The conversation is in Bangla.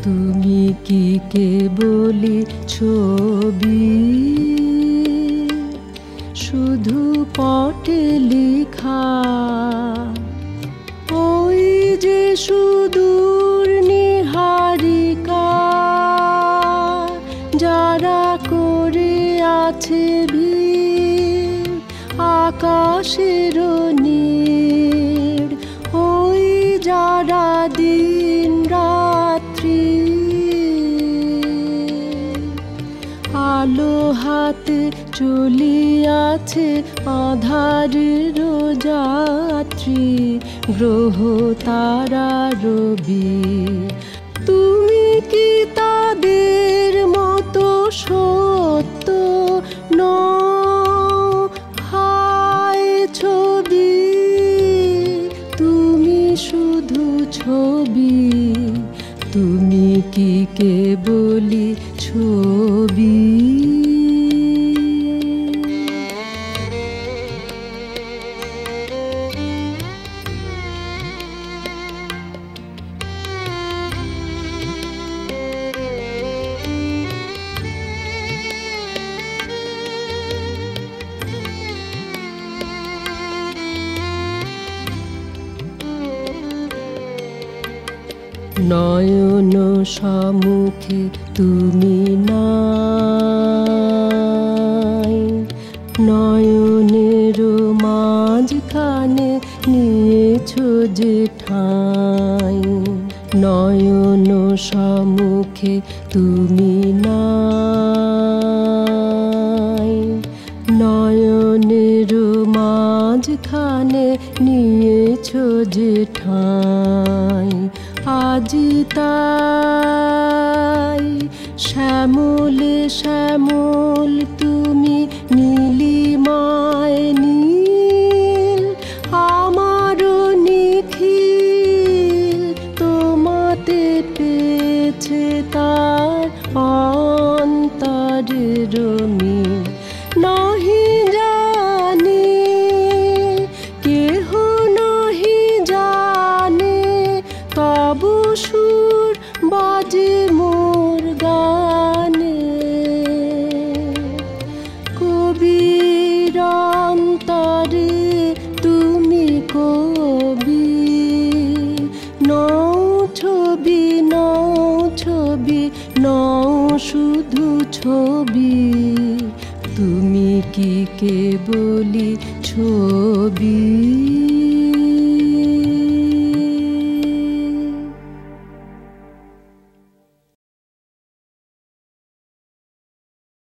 তুমি কি কেবলি ছবি, শুধু পটে লেখা? ওই যে সুদূর নিহারিকা, যারা করে আছে ভিড় আকাশের নীড়, ওই যারা দিন রাত্রি আলো হাতে চলিয়াছে আঁধারের যাত্রী, গ্রহ তারা রবি। তুমি কি তাদের মতো সত্য নও? হায় ছবি, তুমি শুধু ছবি, তুমি কি কেবলি ছবি? নয়ন সম্মুখে তুমি নাই, নয়নের মাঝখানে নিয়েছো যে ঠাঁই। নয়ন সম্মুখে তুমি নাই, নয়নের মাঝখানে নিয়েছো যে ঠাঁই। আজি তাই শ্যামলে শ্যামল তুমি নীলিমায় নীল, আমারও নিখিল তোমাতে পেয়েছে তার অন্তরের মিল। নাহি জানি কেহ নাহি জানে, তবু সুর বাজে মোর গানে। কবির অন্তরে তুমি কবি, নও ছবি নও ছবি নও শুধু ছবি, তুমি কি কেবলি ছবি?